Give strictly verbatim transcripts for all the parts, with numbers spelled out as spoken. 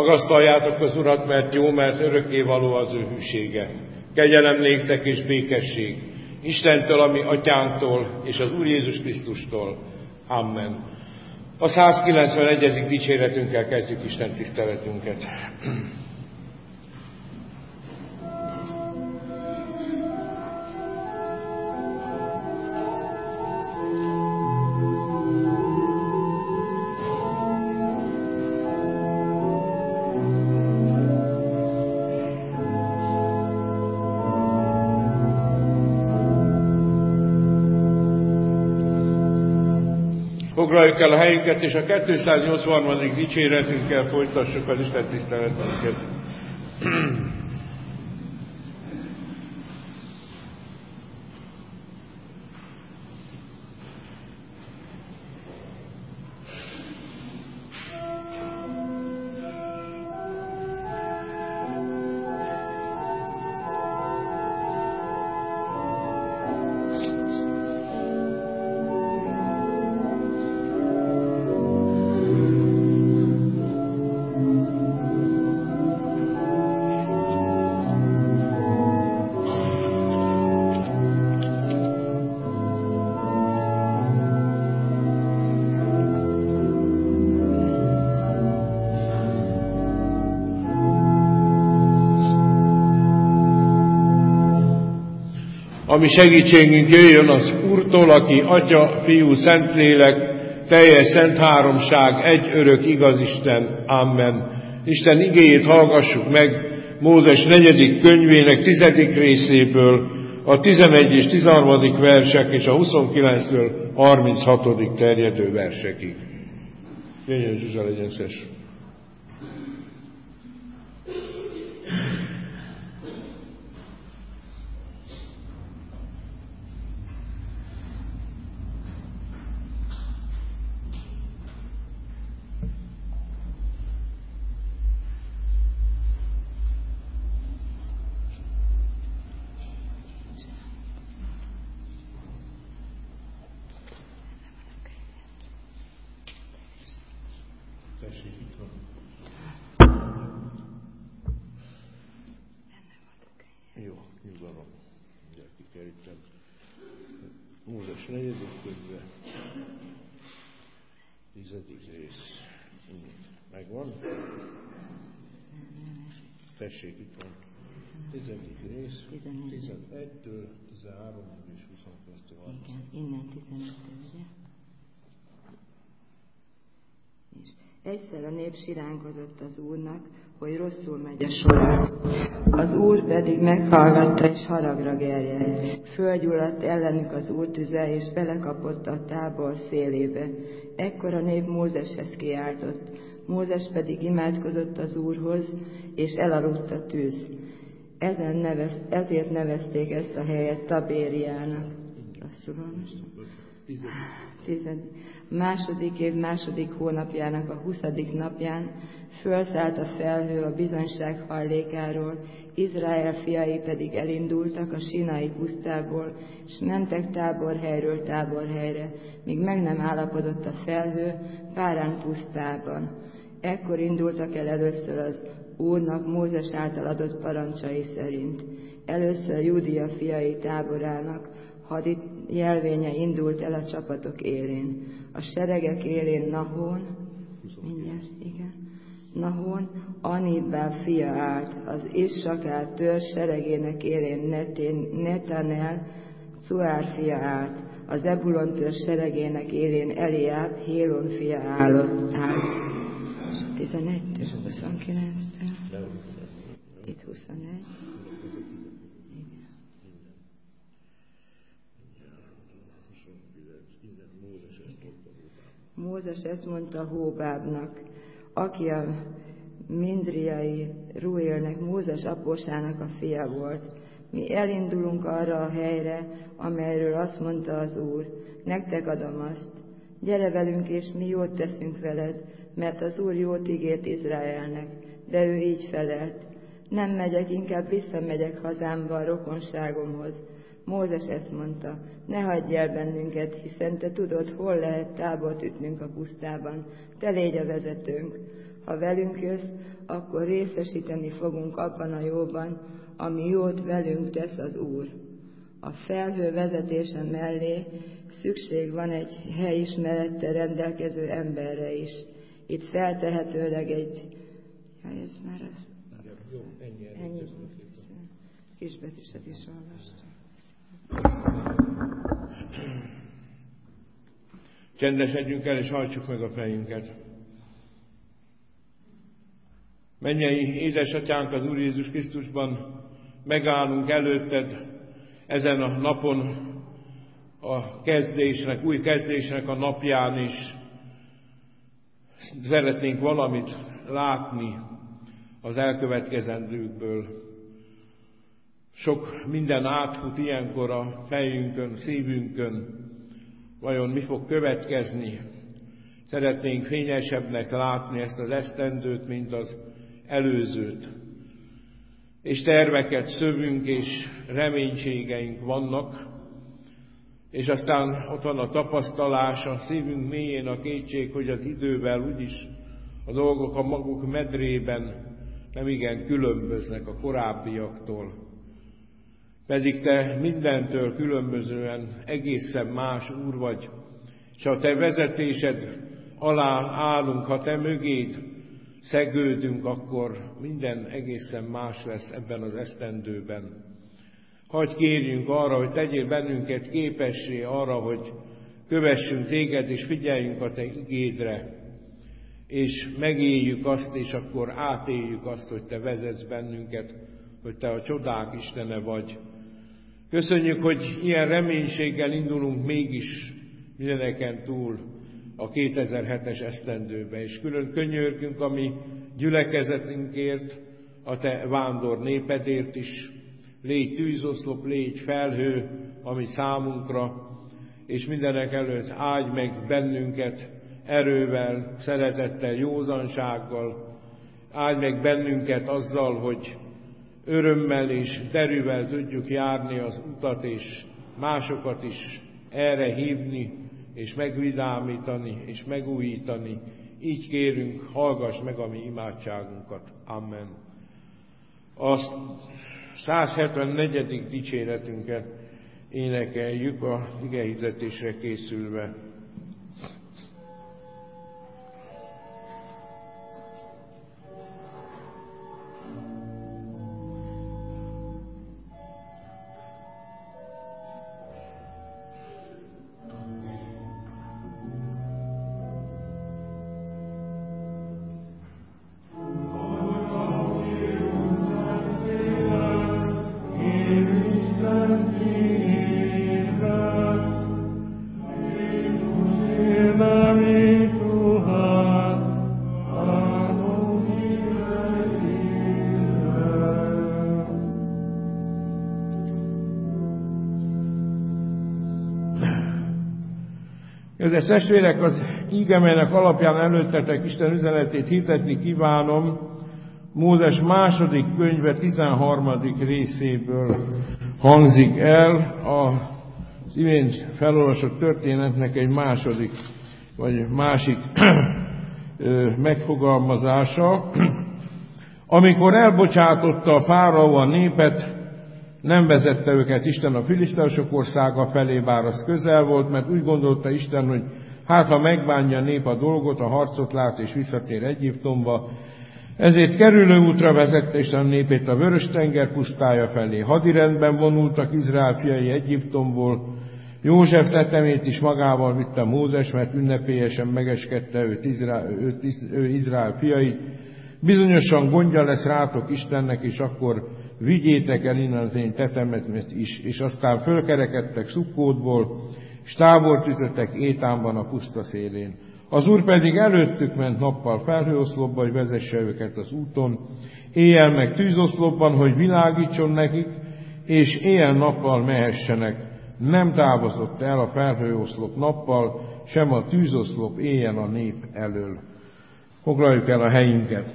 Magasztaljátok az Urat, mert jó, mert örökkévaló az ő hűsége. Kegyelem néktek és békesség Istentől, ami atyánktól, és az Úr Jézus Krisztustól. Amen. A százkilencvenegyedik dicséretünkkel kezdjük Isten tiszteletünket. Foglaljuk el a helyünket, és a kétszáznyolcvanharmadik dicséretünkkel folytassuk az Isten tiszteletünket. Ami segítségünk jöjjön az Úrtól, aki Atya, Fiú, Szentlélek, teljes szent háromság, egy örök igaz Isten. Amen. Isten igéjét hallgassuk meg Mózes negyedik könyvének tizedik részéből, a tizenegy és tizenharmadik versek és a huszonkilenctől harminchatodik terjedő versekig. Jöjjön Zsuzsa, legyen szes. Jó, nyugalom. Ugye kikerültem. Mózes negyedik könyve. Tizedik rész. Megvan? Tessék, itt van. Tizedik rész. tizenegytől tizenháromig és huszonkettőig. Igen, innen tizenöttől, ugye? És egyszer a nép siránkozott az Úrnak, hogy rosszul megy a sora. Az Úr pedig meghallgatta, és haragra gerjedt. Fölgyulladt ellenük az Úr tüze, és belekapott a tábor szélébe. Ekkor a nép Mózeshez kiáltott. Mózes pedig imádkozott az Úrhoz, és elaludt a tűz. Ezen nevez, ezért nevezték ezt a helyet Tabériának. Rosszul olvastam. Tizedik. Második év második hónapjának a huszadik napján fölszállt a felhő a bizonyság hajlékáról, Izrael fiai pedig elindultak a Sinai pusztából, és mentek táborhelyről táborhelyre, míg meg nem állapodott a felhő Párán pusztában. Ekkor indultak el először az Úrnak Mózes által adott parancsai szerint. Először Júdia fiai táborának hadit jelvénye indult el a csapatok élén. A seregek élén Nahón, mindjárt, igen, Nahón, Anibbá fia állt, az Issakár törzs seregének élén Netén, Netanel, Szuár fia állt, az Ebulon törzs seregének élén Eliáb, Hélon fia állott, állt. tizenegytől huszonkilenctől, itt huszonegy. Mózes ezt mondta Hóbábnak, aki a mindriai Ruélnek, Mózes apósának a fia volt. Mi elindulunk arra a helyre, amelyről azt mondta az Úr, nektek adom azt. Gyere velünk, és mi jót teszünk veled, mert az Úr jót ígért Izraelnek, de ő így felelt. Nem megyek, inkább visszamegyek hazámba a rokonságomhoz. Mózes ezt mondta, ne hagyj el bennünket, hiszen te tudod, hol lehet tábort ütnünk a pusztában, te légy a vezetőnk. Ha velünk jössz, akkor részesíteni fogunk abban a jóban, ami jót velünk tesz az Úr. A felhő vezetése mellé szükség van egy helyismerettel rendelkező emberre is. Itt feltehetőleg egy... Ja, ez már az... Jó, ennyi. Ennyi. Kisbetűset is olvastam. Csendesedjünk el, és hajtsuk meg a fejünket. Mennyei édesatyánk az Úr Jézus Krisztusban, megállunk előtted ezen a napon, a kezdésnek, új kezdésnek a napján is. Szeretnénk valamit látni az elkövetkezendőkből. Sok minden átfut ilyenkor a fejünkön, szívünkön. Vajon mi fog következni? Szeretnénk fényesebbnek látni ezt az esztendőt, mint az előzőt. És terveket szövünk, és reménységeink vannak, és aztán ott van a tapasztalás, a szívünk mélyén a kétség, hogy az idővel úgyis a dolgok a maguk medrében nem igen különböznek a korábbiaktól. Pedig te mindentől különbözően egészen más Úr vagy, és ha te vezetésed alá állunk, ha te mögéd szegődünk, akkor minden egészen más lesz ebben az esztendőben. Hadd kérjünk arra, hogy tegyél bennünket képessé arra, hogy kövessünk téged, és figyeljünk a te igédre, és megéljük azt, és akkor átéljük azt, hogy te vezetsz bennünket, hogy te a csodák Istene vagy. Köszönjük, hogy ilyen reménységgel indulunk mégis mindeneken túl a kétezer-hetes esztendőbe, és külön könyörgünk a mi gyülekezetünkért, a te vándor népedért is. Légy tűzoszlop, légy felhő, ami számunkra, és mindenek előtt áldj meg bennünket erővel, szeretettel, józansággal, áldj meg bennünket azzal, hogy örömmel és derűvel tudjuk járni az utat, és másokat is erre hívni, és megvidámítani, és megújítani. Így kérünk, hallgass meg a mi imádságunkat. Amen. A száz hetvennegyedik dicséretünket énekeljük a igehirdetésre készülve. Kedves testvérek, az ígemelynek alapján előttetek Isten üzenetét hirdetni kívánom Mózes második könyve tizenharmadik részéből hangzik el az imént felolvasott történetnek egy második, vagy másik megfogalmazása. Amikor elbocsátotta a fáraó a népet, nem vezette őket Isten a filiszteusok országa felé, bár az közel volt, mert úgy gondolta Isten, hogy hát ha megbánja a nép a dolgot, a harcot lát és visszatér Egyiptomba. Ezért kerülő útra vezette Isten a népét a Vörös-tenger pusztája felé. Hadirendben vonultak Izrael fiai Egyiptomból. József tetemét is magával vitte Mózes, mert ünnepélyesen megeskedte őt Izrael, őt, ő Izrael fiait. Bizonyosan gondja lesz rátok Istennek, és akkor vigyétek el innen az én tetemet is, és aztán fölkerekedtek Szukkótból, és tábort ütöttek Étánban a puszta szélén. Az Úr pedig előttük ment nappal felhőoszlopba, hogy vezesse őket az úton, éjjel meg tűzoszlopban, hogy világítson nekik, és éjjel-nappal mehessenek. Nem távozott el a felhőoszlop nappal, sem a tűzoszlop éjjel a nép elől. Foglaljuk el a helyünket.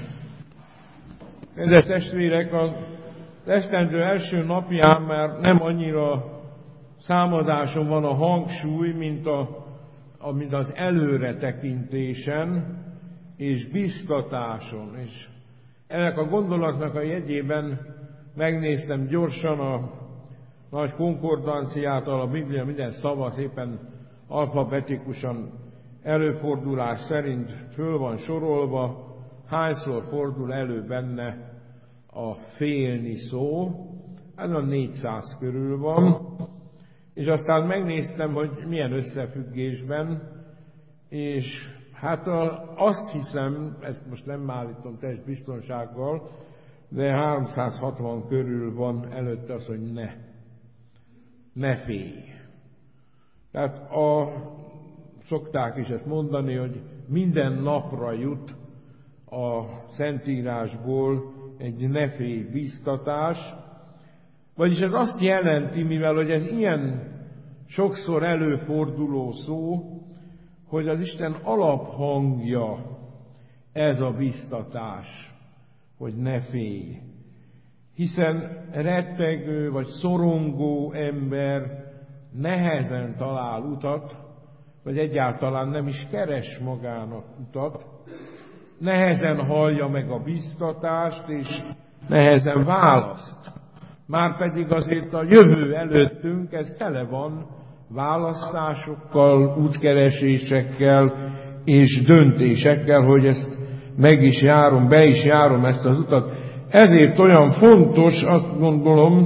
Kedves testvérek, az esztendő első napján már nem annyira számadáson van a hangsúly, mint, a, mint az előre tekintésen és biztatáson. És Ennek a gondolatnak a jegyében megnéztem gyorsan a nagy konkordanciától, a Biblia minden szava szépen alfabetikusan előfordulás szerint föl van sorolva, hányszor fordul elő benne a félni szó, ez a négyszáz körül van, és aztán megnéztem, hogy milyen összefüggésben, és hát a, azt hiszem, ezt most nem állítom teljes biztonsággal, de háromszázhatvan körül van előtte az, hogy ne. Ne félj. Tehát a, szokták is ezt mondani, hogy minden napra jut a Szentírásból egy ne félj bíztatás, vagyis ez azt jelenti, mivel hogy ez ilyen sokszor előforduló szó, hogy az Isten alaphangja ez a bíztatás, hogy ne félj. Hiszen rettegő vagy szorongó ember nehezen talál utat, vagy egyáltalán nem is keres magának utat, nehezen hallja meg a bíztatást, és nehezen választ. Márpedig azért a jövő előttünk ez tele van választásokkal, útkeresésekkel és döntésekkel, hogy ezt meg is járom, be is járom ezt az utat. Ezért olyan fontos, azt gondolom,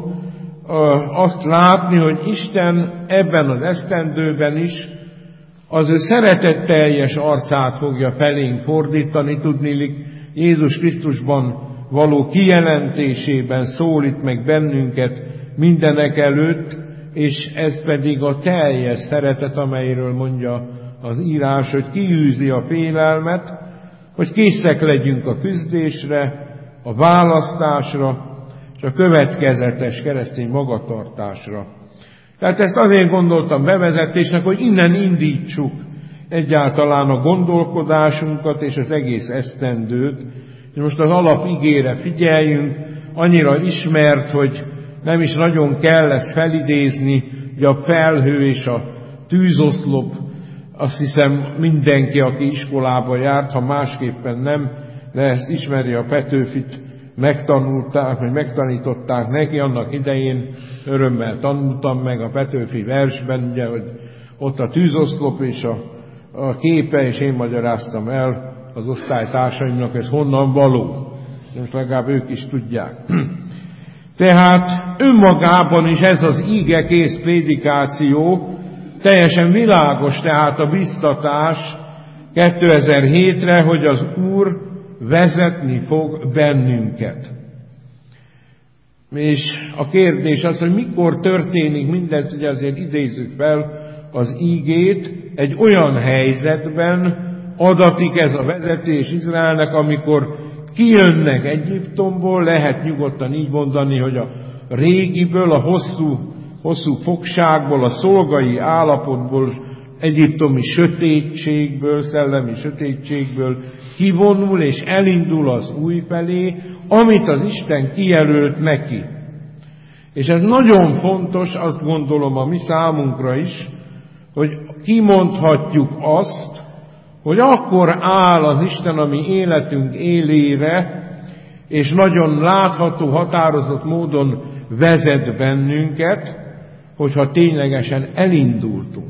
azt látni, hogy Isten ebben az esztendőben is az ő szeretetteljes arcát fogja felénk fordítani, tudniillik Jézus Krisztusban való kijelentésében szólít meg bennünket mindenek előtt, és ez pedig a teljes szeretet, amelyről mondja az írás, hogy kiűzi a félelmet, hogy készek legyünk a küzdésre, a választásra, és a következetes keresztény magatartásra. Tehát ezt azért gondoltam bevezetésnek, hogy innen indítsuk egyáltalán a gondolkodásunkat és az egész esztendőt. Most az alapigére figyeljünk, annyira ismert, hogy nem is nagyon kell ezt felidézni, hogy a felhő és a tűzoszlop, azt hiszem mindenki, aki iskolába járt, ha másképpen nem, de ezt ismeri, a Petőfit megtanulták, vagy megtanították neki, annak idején örömmel tanultam meg a Petőfi versben, ugye, hogy ott a tűzoszlop és a, a képe, és én magyaráztam el az osztálytársaimnak, ez honnan való. Most legalább ők is tudják. Tehát önmagában is ez az ígekész prédikáció teljesen világos, tehát a biztatás kétezer-hétre, hogy az Úr vezetni fog bennünket. És a kérdés az, hogy mikor történik mindez, hogy azért idézzük fel az ígét, egy olyan helyzetben adatik ez a vezetés Izraelnek, amikor kijönnek Egyiptomból, lehet nyugodtan így mondani, hogy a régiből, a hosszú, hosszú fogságból, a szolgai állapotból, egyiptomi sötétségből, szellemi sötétségből kivonul és elindul az új felé, amit az Isten kijelölt neki. És ez nagyon fontos, azt gondolom a mi számunkra is, hogy kimondhatjuk azt, hogy akkor áll az Isten a mi életünk élére, és nagyon látható, határozott módon vezet bennünket, hogyha ténylegesen elindultunk.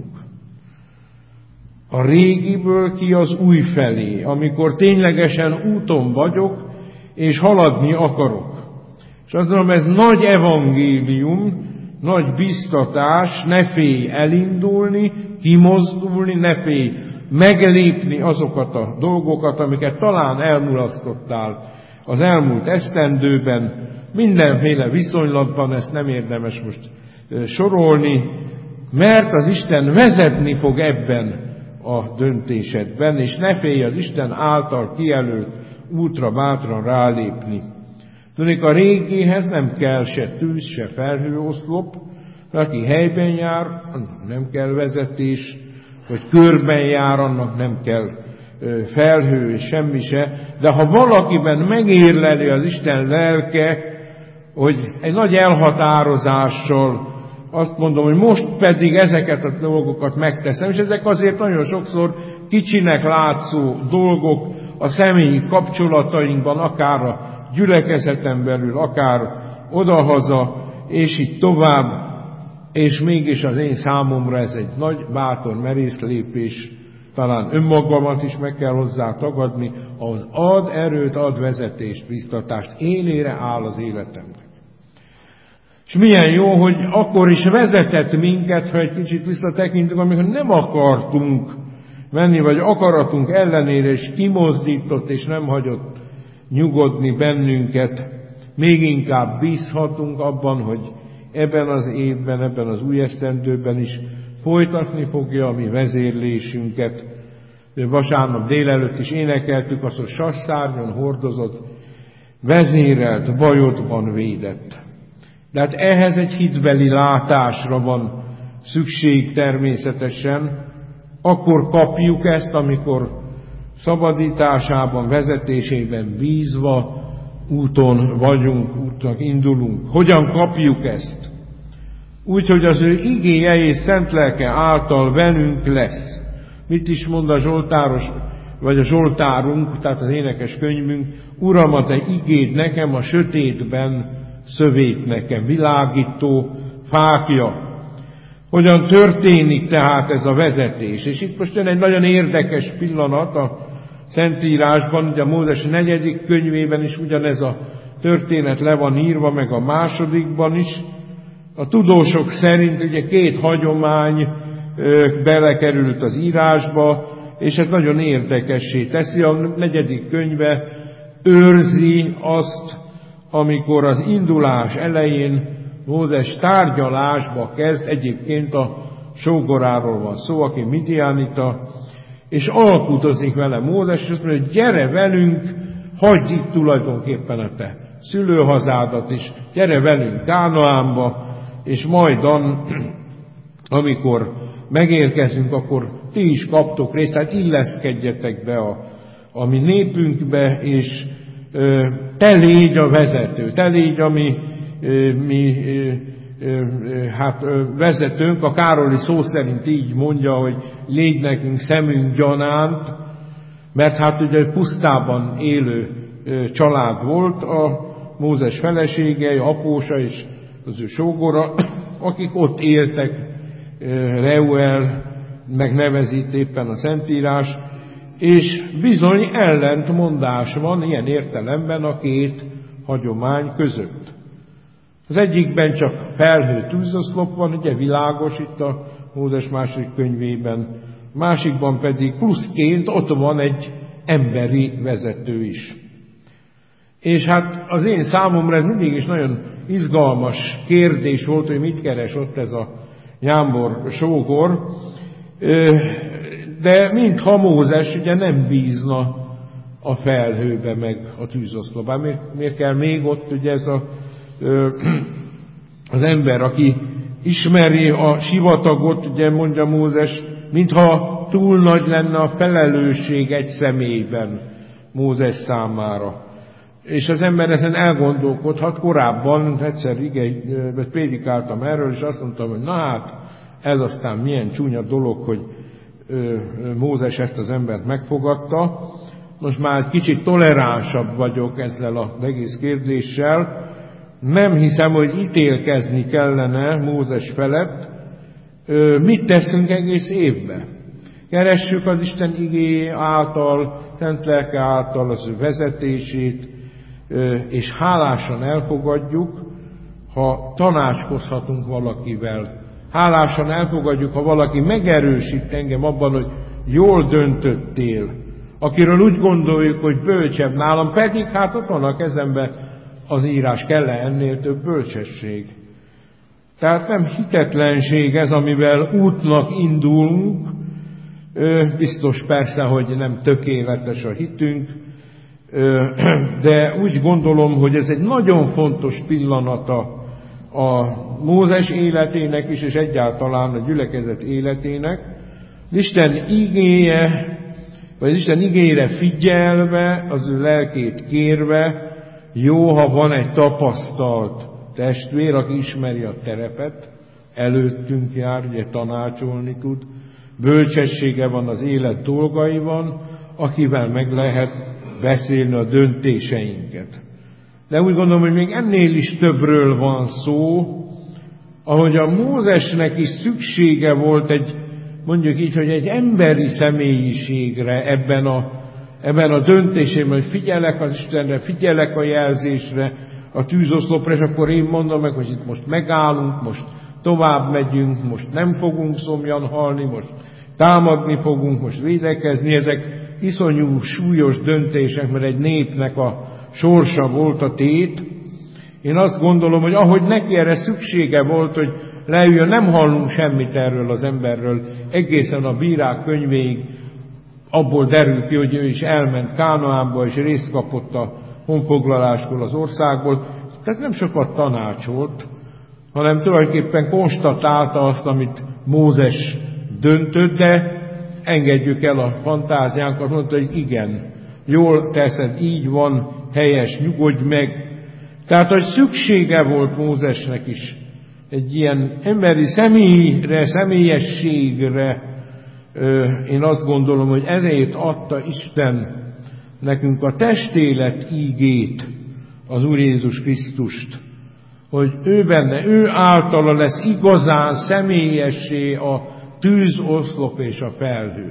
A régiből ki az új felé, amikor ténylegesen úton vagyok, és haladni akarok. És azt mondom, ez nagy evangélium, nagy biztatás, ne félj elindulni, kimozdulni, ne félj meglépni azokat a dolgokat, amiket talán elmulasztottál az elmúlt esztendőben, mindenféle viszonylatban, ezt nem érdemes most sorolni, mert az Isten vezetni fog ebben a döntésedben, és ne félj az Isten által kijelölt útra bátran rálépni. Tudnék, a régéhez nem kell se tűz, se felhőoszlop, aki helyben jár, annak nem kell vezetés, vagy körben jár, annak nem kell felhő, és semmi se. De ha valakiben megérleli az Isten lelke, hogy egy nagy elhatározással azt mondom, hogy most pedig ezeket a dolgokat megteszem, és ezek azért nagyon sokszor kicsinek látszó dolgok a személyi kapcsolatainkban, akár a gyülekezeten belül, akár odahaza, és így tovább, és mégis az én számomra ez egy nagy, bátor, merész lépés, talán önmagamat is meg kell hozzá tagadni, az ad erőt, ad vezetést, biztatást, élére áll az életemnek. És milyen jó, hogy akkor is vezetett minket, ha egy kicsit visszatekintünk, amikor nem akartunk menni, vagy akaratunk ellenére is kimozdított, és nem hagyott nyugodni bennünket. Még inkább bízhatunk abban, hogy ebben az évben, ebben az új esztendőben is folytatni fogja a mi vezérlésünket. Vasárnap délelőtt is énekeltük azt, hogy sasszárnyon hordozott, vezérelt, bajodban védett. De hát ehhez egy hitbeli látásra van szükség természetesen. Akkor kapjuk ezt, amikor szabadításában, vezetésében bízva úton vagyunk, útnak indulunk. Hogyan kapjuk ezt? Úgy, hogy az ő igéje és szent lelke által velünk lesz. Mit is mond a zsoltáros, vagy a zsoltárunk, tehát az énekes könyvünk? Uram, a te igéd nekem a sötétben szövét nekem, világító fákja. Hogyan történik tehát ez a vezetés? És itt most jön egy nagyon érdekes pillanat a Szentírásban, ugye a Mózes negyedik könyvében is ugyanez a történet le van írva, meg a másodikban is. A tudósok szerint ugye két hagyomány ö, belekerült az írásba, és ez nagyon érdekessé teszi. A negyedik könyve őrzi azt, amikor az indulás elején Mózes tárgyalásba kezd, egyébként a sógoráról van szó, aki midianita, és alkudozik vele Mózes, és azt mondja, hogy gyere velünk, hagyd itt tulajdonképpen a te szülőhazádat is, gyere velünk Kánaánba, és majdan, amikor megérkezünk, akkor ti is kaptok részt, tehát illeszkedjetek be a, a mi népünkbe, és ö, te légy a vezető, te légy a mi, ö, mi ö, ö, hát, ö, vezetőnk, a Károli szó szerint így mondja, hogy légy nekünk szemünk gyanánt, mert hát ugye pusztában élő ö, család volt a Mózes felesége, apósa és az ő sógora, akik ott éltek, Reuel megnevezít éppen a Szentírás, és bizony ellentmondás van ilyen értelemben a két hagyomány között. Az egyikben csak felhő tűzoszlop van, ugye világos itt a Mózes második könyvében, a másikban pedig pluszként ott van egy emberi vezető is. És hát az én számomra ez mindig is nagyon izgalmas kérdés volt, hogy mit keres ott ez a Jámbor sógor, de mintha Mózes ugye nem bízna a felhőbe meg a tűzoszlopban. Miért, miért kell még ott ugye ez a, az ember, aki ismeri a sivatagot, ugye mondja Mózes, mintha túl nagy lenne a felelősség egy személyben Mózes számára. És az ember ezen elgondolkodhat. Korábban egyszer igen, prédikáltam erről, és azt mondtam, hogy na hát, ez aztán milyen csúnya dolog, hogy Mózes ezt az embert megfogadta. Most már egy kicsit toleránsabb vagyok ezzel az egész kérdéssel. Nem hiszem, hogy ítélkezni kellene Mózes felett. Mit teszünk egész évben? Keressük az Isten igéje által, szent lelke által az ő vezetését, és hálásan elfogadjuk, ha tanácskozhatunk valakivel. Hálásan elfogadjuk, ha valaki megerősít engem abban, hogy jól döntöttél. Akiről úgy gondoljuk, hogy bölcsebb nálam, pedig hát ott van a kezemben az írás, kell-e ennél több bölcsesség. Tehát nem hitetlenség ez, amivel útnak indulunk, biztos persze, hogy nem tökéletes a hitünk, de úgy gondolom, hogy ez egy nagyon fontos pillanata a Mózes életének is, és egyáltalán a gyülekezet életének. Isten igéje, vagy Isten igéjére figyelve, az ő lelkét kérve, jó, ha van egy tapasztalt testvér, aki ismeri a terepet, előttünk jár, ugye tanácsolni tud, bölcsessége van az élet dolgaiban, akivel meg lehet beszélni a döntéseinket. De úgy gondolom, hogy még ennél is többről van szó, ahogy a Mózesnek is szüksége volt egy, mondjuk így, hogy egy emberi személyiségre ebben a, ebben a döntésében, hogy figyelek az Istenre, figyelek a jelzésre, a tűzoszlopra, és akkor én mondom meg, hogy itt most megállunk, most tovább megyünk, most nem fogunk szomjan halni, most támadni fogunk, most védekezni. Ezek iszonyú súlyos döntések, mert egy népnek a sorsa volt a tét. Én azt gondolom, hogy ahogy neki erre szüksége volt, hogy leüljön, nem hallunk semmit erről az emberről, egészen a Bírák könyvéig abból derül ki, hogy ő is elment Kánaánba, és részt kapott a honfoglaláskor az országból. Tehát nem sokat tanácsolt, hanem tulajdonképpen konstatálta azt, amit Mózes döntött, de engedjük el a fantáziánkat, mondta, hogy igen, jól teszed, így van, helyes, nyugodj meg. Tehát, hogy szüksége volt Mózesnek is egy ilyen emberi személyre, személyességre, én azt gondolom, hogy ezért adta Isten nekünk a testélet ígét, az Úr Jézus Krisztust, hogy ő benne, ő általa lesz igazán személyessé a tűzoszlop és a felhő.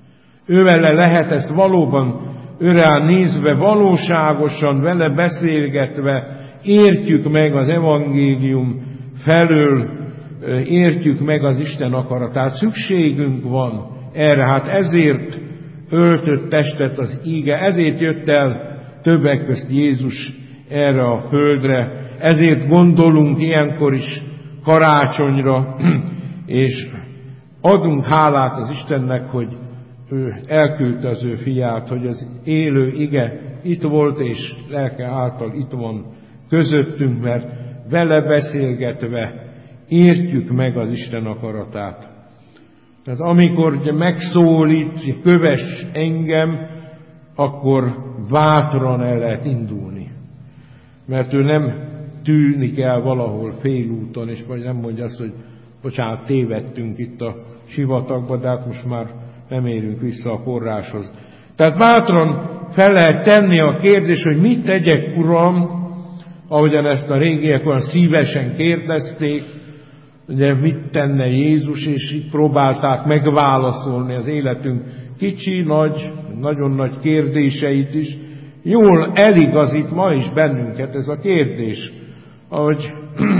Ővele lehet ezt valóban őre nézve, valóságosan vele beszélgetve értjük meg az evangélium felől, értjük meg az Isten akaratát. Szükségünk van erre, hát ezért öltött testet az íge, ezért jött el többek közt Jézus erre a földre, ezért gondolunk ilyenkor is karácsonyra, és adunk hálát az Istennek, hogy ő elküldte az ő fiát, hogy az élő ige itt volt, és lelke által itt van közöttünk, mert vele beszélgetve értjük meg az Isten akaratát. Tehát amikor ugye megszólít, kövess engem, akkor bátran el lehet indulni. Mert ő nem tűnik el valahol félúton, és vagy nem mondja azt, hogy bocsánat, tévedtünk itt a sivatagba, de hát most már nem érünk vissza a forráshoz. Tehát bátran fel lehet tenni a kérdés, hogy mit tegyek, Uram, ahogyan ezt a régiek olyan szívesen kérdezték, ugye mit tenne Jézus, és így próbálták megválaszolni az életünk kicsi, nagy, nagyon nagy kérdéseit is. Jól eligazít ma is bennünket ez a kérdés, ahogy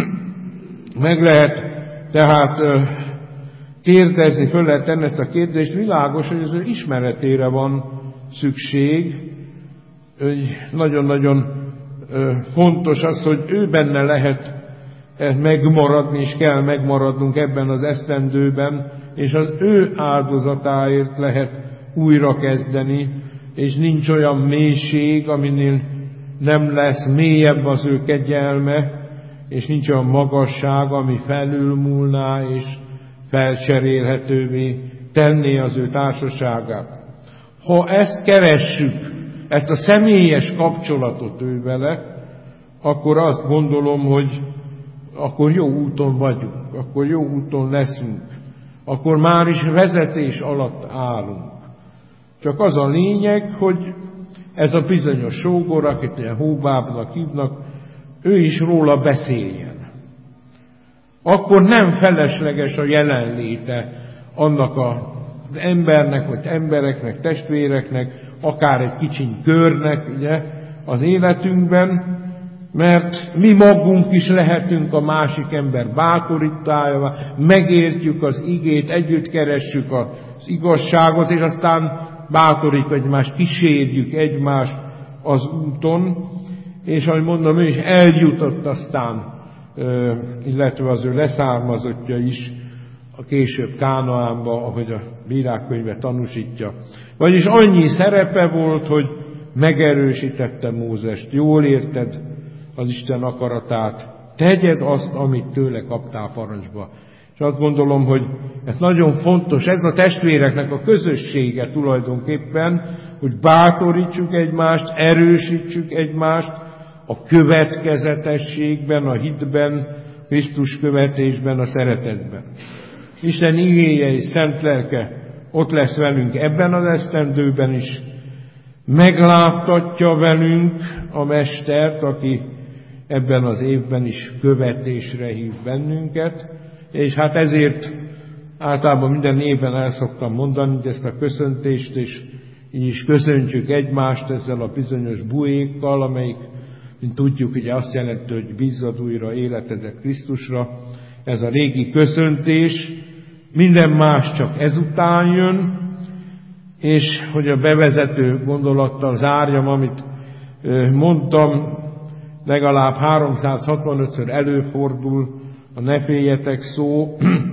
meg lehet tehát kérdezni, föl lehet tenni ezt a kérdést, világos, hogy az ő ismeretére van szükség, hogy nagyon-nagyon fontos az, hogy ő benne lehet megmaradni, és kell megmaradnunk ebben az esztendőben, és az ő áldozatáért lehet újra kezdeni, és nincs olyan mélység, aminél nem lesz mélyebb az ő kegyelme, és nincs olyan magasság, ami felülmúlná, és felcserélhetővé tenné az ő társaságát. Ha ezt keressük, ezt a személyes kapcsolatot ő vele, akkor azt gondolom, hogy akkor jó úton vagyunk, akkor jó úton leszünk, akkor már is vezetés alatt állunk. Csak az a lényeg, hogy ez a bizonyos sógor, akit ilyen Hóbábnak hívnak, ő is róla beszéljen. Akkor nem felesleges a jelenléte annak az embernek, vagy embereknek, testvéreknek, akár egy kicsiny körnek, ugye, az életünkben, mert mi magunk is lehetünk a másik ember bátorítája, megértjük az igét, együtt keressük az igazságot, és aztán bátorítjuk egymást, kísérjük egymást az úton, és ahogy mondom, ő is eljutott aztán, illetve az ő leszármazottja is a később Kánaánba, ahogy a Bírák könyve tanúsítja. Vagyis annyi szerepe volt, hogy megerősítette Mózest, jól érted az Isten akaratát, tegyed azt, amit tőle kaptál parancsba. És azt gondolom, hogy ez nagyon fontos, ez a testvéreknek a közössége tulajdonképpen, hogy bátorítsuk egymást, erősítsük egymást a következetességben, a hitben, Krisztus követésben, a szeretetben. Isten igéje és szent lelke ott lesz velünk ebben az esztendőben is, megláttatja velünk a Mestert, aki ebben az évben is követésre hív bennünket, és hát ezért általában minden évben el szoktam mondani, hogy ezt a köszöntést, és így is köszöntsük egymást ezzel a bizonyos buékkal, amelyik, mint tudjuk, ugye azt jelenti, hogy bízzad újra életedet Krisztusra. Ez a régi köszöntés, minden más csak ezután jön, és hogy a bevezető gondolattal zárjam, amit mondtam, legalább háromszázhatvanötször előfordul a ne féljetek szó,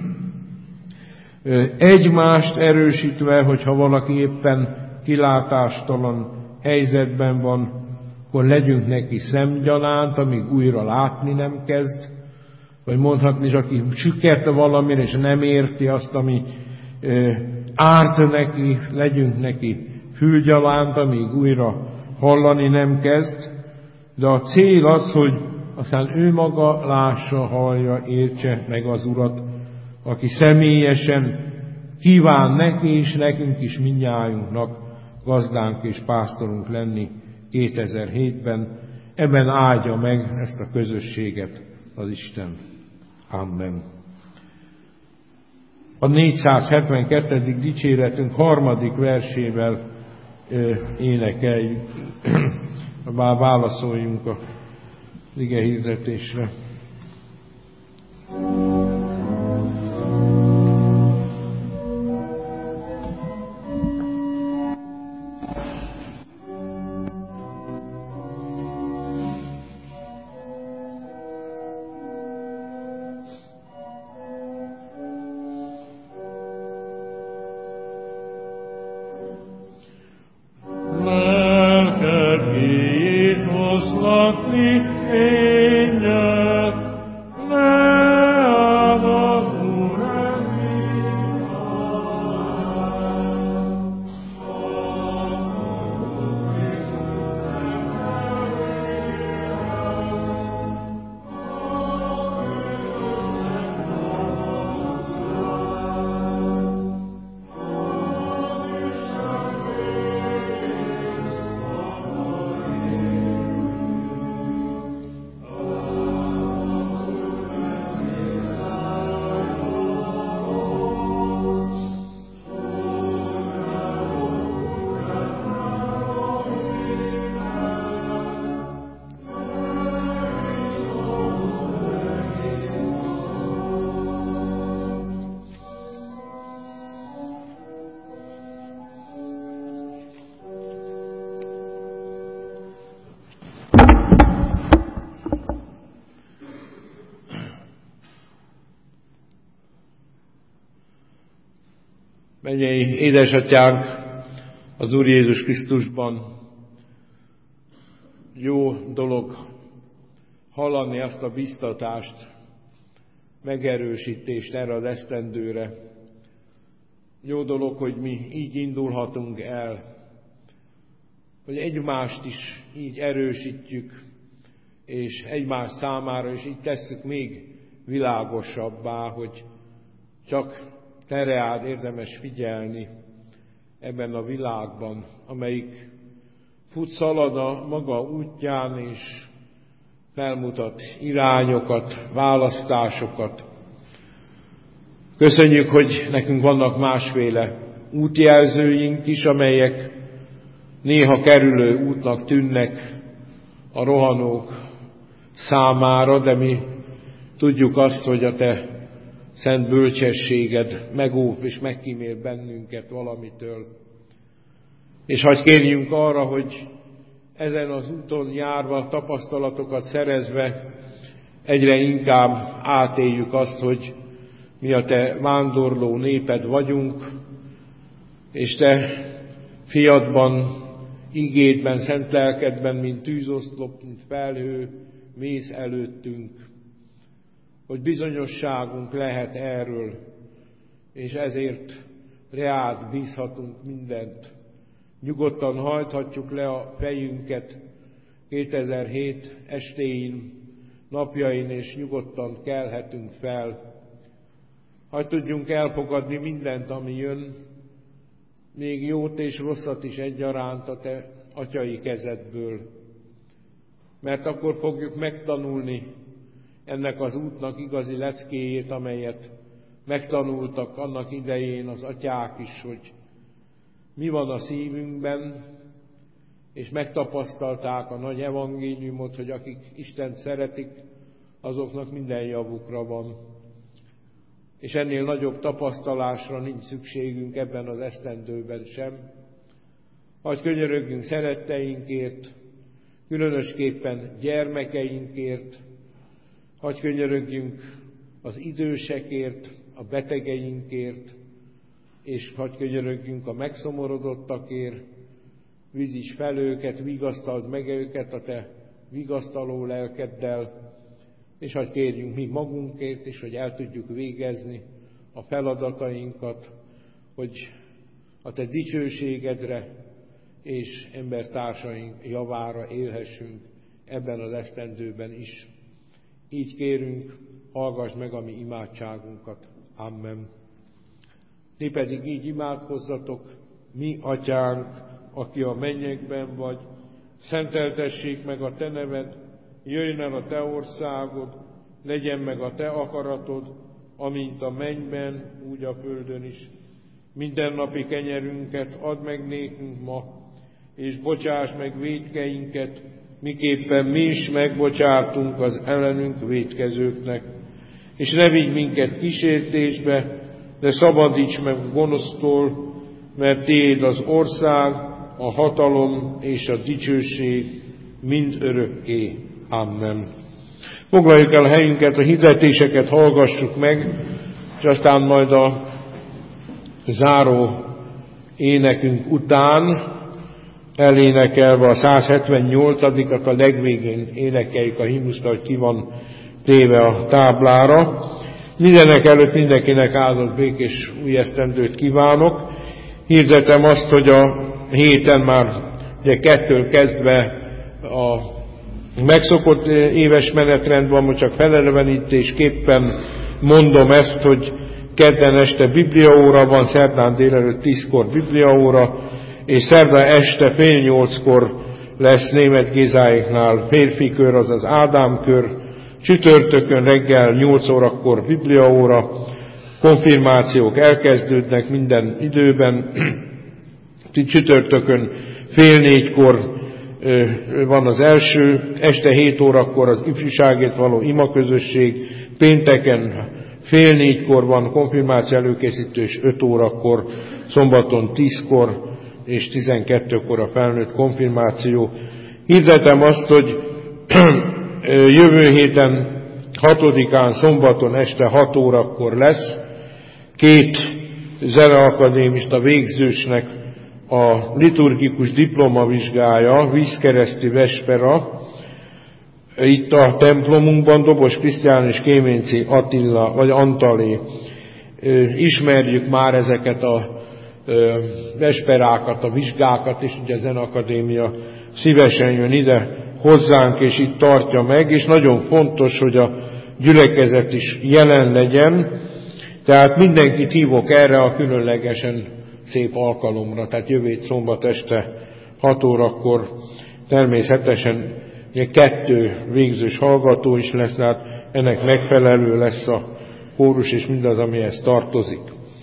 egymást erősítve, hogyha valaki éppen kilátástalan helyzetben van, akkor legyünk neki szemgyanánt, amíg újra látni nem kezd, vagy mondhatni is, aki sükerte valamire, és nem érti azt, ami árt neki, legyünk neki fülgyalánt, amíg újra hallani nem kezd, de a cél az, hogy aztán ő maga lássa, hallja, értse meg az Urat, aki személyesen kíván neki és nekünk is mindnyájunknak gazdánk és pásztorunk lenni kétezer-hétben. Ebben áldja meg ezt a közösséget az Isten. Amen. A négyszázhetvenkettedik dicséretünk harmadik versével énekeljük, bár válaszoljunk a ige hirdetésre. Mennyei édesatyánk az Úr Jézus Krisztusban, jó dolog hallani azt a biztatást, megerősítést erre az esztendőre. Jó dolog, hogy mi így indulhatunk el, hogy egymást is így erősítjük, és egymás számára is így tesszük még világosabbá, hogy csak te reád érdemes figyelni ebben a világban, amelyik fut, szalad a maga útján, és felmutat irányokat, választásokat. Köszönjük, hogy nekünk vannak másféle útjelzőink is, amelyek néha kerülő útnak tűnnek a rohanók számára, de mi tudjuk azt, hogy a te szent bölcsességed megóv és megkímél bennünket valamitől. És hadd kérjünk arra, hogy ezen az úton járva, tapasztalatokat szerezve egyre inkább átéljük azt, hogy mi a te vándorló néped vagyunk, és te fiadban, igédben, szent lelkedben, mint tűzoszlop, mint felhő, mész előttünk, hogy bizonyosságunk lehet erről, és ezért reád bízhatunk mindent. Nyugodtan hajthatjuk le a fejünket kétezer-hét estéin, napjain, és nyugodtan kelhetünk fel. Hadd tudjunk elfogadni mindent, ami jön, még jót és rosszat is egyaránt a te atyai kezedből. mert akkor fogjuk megtanulni ennek az útnak igazi leckéjét, amelyet megtanultak annak idején az atyák is, hogy mi van a szívünkben, és megtapasztalták a nagy evangéliumot, hogy akik Istent szeretik, azoknak minden javukra van. És ennél nagyobb tapasztalásra nincs szükségünk ebben az esztendőben sem. Hadd könyörögjünk szeretteinkért, különösképpen gyermekeinkért, hadd könyörögjünk az idősekért, a betegeinkért, és hadd könyörögjünk a megszomorodottakért, vízíts fel őket, vigasztald meg őket a te vigasztaló lelkeddel, és hadd kérjünk mi magunkért, és hogy el tudjuk végezni a feladatainkat, hogy a te dicsőségedre és embertársaink javára élhessünk ebben az esztendőben is. Így kérünk, hallgass meg a mi imádságunkat. Amen. Ti pedig így imádkozzatok: mi atyánk, aki a mennyekben vagy, szenteltessék meg a te neved, jöjjön el a te országod, legyen meg a te akaratod, amint a mennyben, úgy a földön is. Mindennapi kenyerünket add meg nékünk ma, és bocsáss meg vétkeinket, miképpen mi is megbocsátunk az ellenünk vétkezőknek. És ne vigy minket kísértésbe, de szabadíts meg gonosztól, mert tiéd az ország, a hatalom és a dicsőség mind örökké. Amen. Foglaljuk el helyünket, a hirdetéseket hallgassuk meg, és aztán majd a záró énekünk után elénekelve a száz hetvennyolcadikat a legvégén énekeljük a himnuszt, hogy ki van téve a táblára. Mindenek előtt mindenkinek áldott békés új esztendőt kívánok. Hirdetem azt, hogy a héten már ugye kettől kezdve a megszokott éves menetrend van, most csak felelevenítésképpen mondom ezt, hogy kedden este bibliaóra van, szerdán délelőtt tízkor bibliaóra, és szerdán este fél nyolckor lesz Németh Gézáéknál férfi kör, azaz Ádám kör, csütörtökön reggel nyolc órakor bibliaóra, konfirmációk elkezdődnek minden időben, csütörtökön fél négykor van az első, este hét órakor az ifjúságért való imaközösség, pénteken fél négykor van konfirmáció előkészítő, és öt órakor, szombaton tízkor és tizenkettőkor a felnőtt konfirmáció. Hirdetem azt, hogy jövő héten hatodikán szombaton este hat órakor lesz két zeneakadémista végzősnek a liturgikus diplomavizsgája, vízkereszti vespera, itt a templomunkban, Dobos Krisztián és Kéménci Attila, vagy Antalé. Ismerjük már ezeket a vesperákat, a vizsgákat, és ugye a Zeneakadémia szívesen jön ide hozzánk, és itt tartja meg, és nagyon fontos, hogy a gyülekezet is jelen legyen, tehát mindenkit hívok erre a különlegesen szép alkalomra, tehát jövő szombat este hat órakor természetesen ugye kettő végzős hallgató is lesz, tehát ennek megfelelő lesz a kórus és mindaz, amihez tartozik.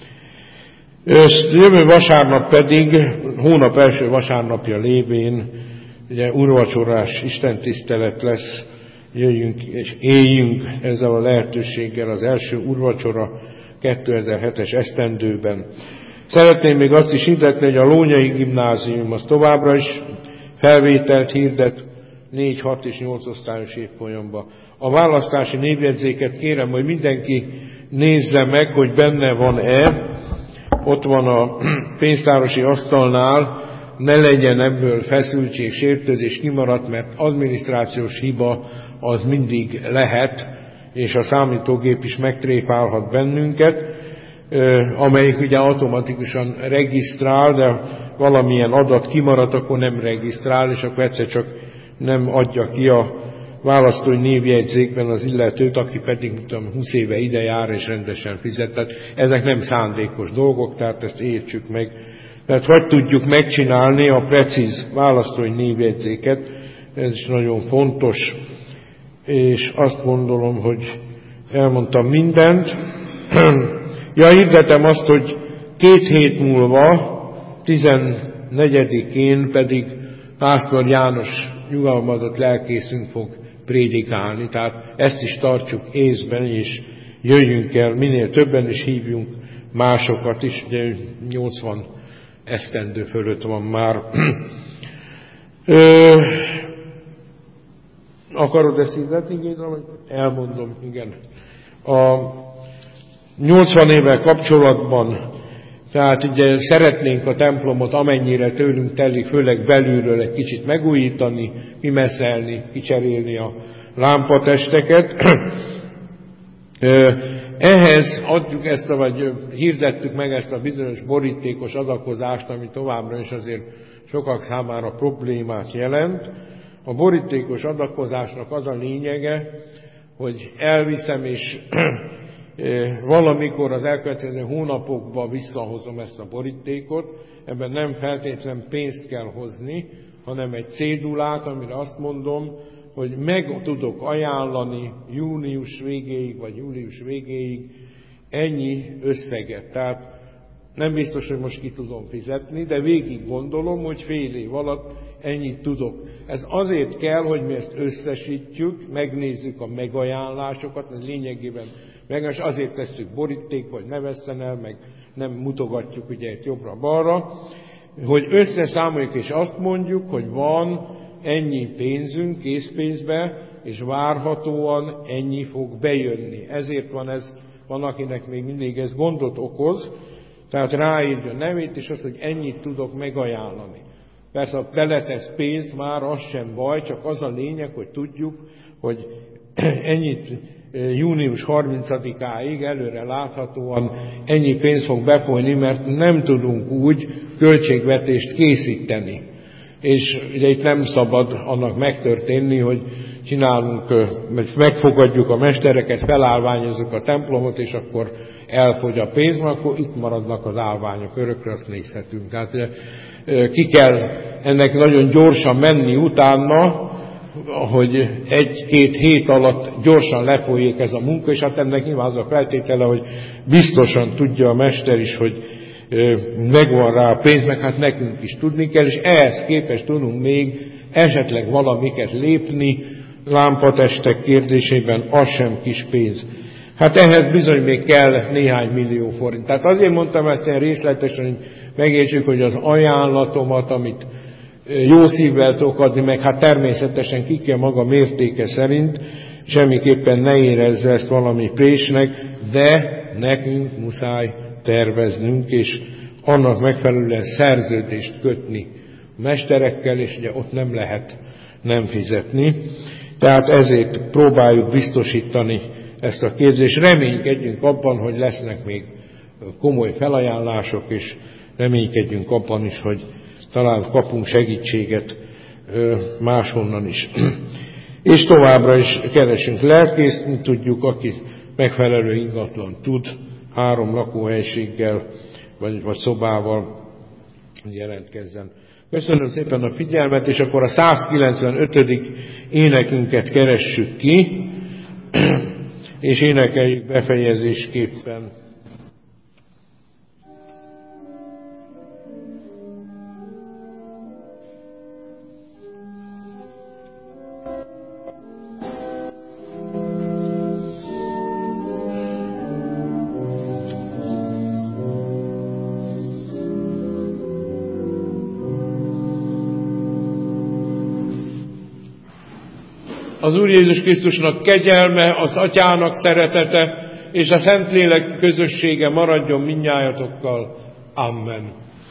Jövő vasárnap pedig, hónap első vasárnapja lévén, ugye úrvacsorás istentisztelet lesz, jöjjünk és éljünk ezzel a lehetőséggel az első úrvacsora kétezer-hetes esztendőben. Szeretném még azt is hirdetni, hogy a Lónyai Gimnázium az továbbra is felvételt hirdet négy, hat és nyolc osztályos évfolyamba. A választási névjegyzéket kérem, hogy mindenki nézze meg, hogy benne van-e, ott van a pénztárosi asztalnál, ne legyen ebből feszültség, sértődés, kimaradt, mert adminisztrációs hiba az mindig lehet, és a számítógép is megtrépálhat bennünket, amelyik ugye automatikusan regisztrál, de valamilyen adat kimaradt, akkor nem regisztrál, és akkor egyszer csak nem adja ki a választói névjegyzékben az illetőt, aki pedig tudom, húsz éve ide jár és rendesen fizet. Tehát ezek nem szándékos dolgok, tehát ezt értsük meg. Tehát hogy tudjuk megcsinálni a precíz választói névjegyzéket, ez is nagyon fontos, és azt gondolom, hogy elmondtam mindent. Ja, hirdetem azt, hogy két hét múlva, tizennegyedikén pedig Pásztor János nyugalmazott lelkészünk fog prédikálni, tehát ezt is tartsuk észben, és jöjjünk el, minél többen is hívjunk másokat is, ugye nyolcvan esztendő fölött van már. Ö, akarod ezt hirdetni, Géza, vagy elmondom, igen. A nyolcvan évvel kapcsolatban, tehát ugye szeretnénk a templomot amennyire tőlünk telik, főleg belülről egy kicsit megújítani, kimeszelni, kicserélni a lámpatesteket. Ehhez adjuk ezt, vagy hirdettük meg ezt a bizonyos borítékos adakozást, ami továbbra is azért sokak számára problémát jelent. A borítékos adakozásnak az a lényege, hogy elviszem és valamikor az elkövetkező hónapokban visszahozom ezt a borítékot. Ebben nem feltétlenül pénzt kell hozni, hanem egy cédulát, amire azt mondom, hogy meg tudok ajánlani június végéig, vagy július végéig ennyi összeget. Tehát nem biztos, hogy most ki tudom fizetni, de végig gondolom, hogy fél év alatt ennyit tudok. Ez azért kell, hogy mi ezt összesítjük, megnézzük a megajánlásokat, ez lényegében meg azért tesszük boríték, hogy ne vesszen el, meg nem mutogatjuk ugye itt jobbra-balra, hogy összeszámoljuk és azt mondjuk, hogy van ennyi pénzünk készpénzbe, és várhatóan ennyi fog bejönni. Ezért van ez, van akinek még mindig ez gondot okoz, tehát ráírja a nevét, és azt, hogy ennyit tudok megajánlani. Persze, ha beletesz pénz, már az sem baj, csak az a lényeg, hogy tudjuk, hogy ennyit június harmincadikáig előre láthatóan ennyi pénz fog befolyni, mert nem tudunk úgy költségvetést készíteni. És ugye itt nem szabad annak megtörténni, hogy csinálunk, megfogadjuk a mestereket, felállványozzuk a templomot, és akkor elfogy a pénz, mert akkor itt maradnak az állványok, örökre azt nézhetünk. Tehát ki kell ennek nagyon gyorsan menni utána, hogy egy-két hét alatt gyorsan lefolyik ez a munka, és hát ennek nyilván az a feltétele, hogy biztosan tudja a mester is, hogy megvan rá a pénz, meg hát nekünk is tudni kell, és ehhez képest tudunk még esetleg valamiket lépni, lámpatestek kérdésében, az sem kis pénz. Hát ehhez bizony még kell néhány millió forint. Tehát azért mondtam ezt ilyen részletesen, hogy megértsük, hogy az ajánlatomat, amit jó szívvel tudok adni, meg hát természetesen ki kell maga mértéke szerint, semmiképpen ne érezze ezt valami présnek, de nekünk muszáj terveznünk, és annak megfelelően szerződést kötni a mesterekkel, és ugye ott nem lehet nem fizetni. Tehát ezért próbáljuk biztosítani ezt a képzést. Reménykedjünk abban, hogy lesznek még komoly felajánlások, és reménykedjünk abban is, hogy talán kapunk segítséget máshonnan is. És továbbra is keresünk lelkészt, tudjuk, aki megfelelő ingatlan tud, három lakóhelyiséggel, vagy, vagy szobával jelentkezzen. Köszönöm szépen a figyelmet, és akkor a százkilencvenötödik énekünket keressük ki, és énekeljük befejezésképpen. Az Úr Jézus Krisztusnak kegyelme, az Atyának szeretete, és a Szentlélek közössége maradjon mindnyájatokkal. Amen.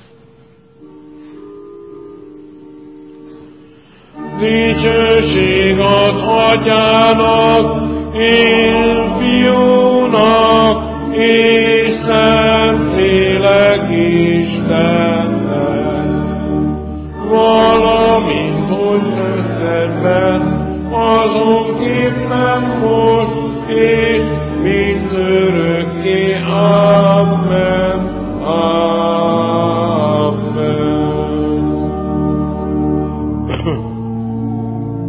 Dicsőség az Atyának, és Fiúnak, és Szentlélek Istennek, valamint hogy összedben, azonképpen most, és mindörökké. Amen. Amen.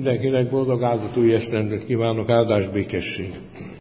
Mindenkinek boldog áldott új esztendőt kívánok, áldás békesség.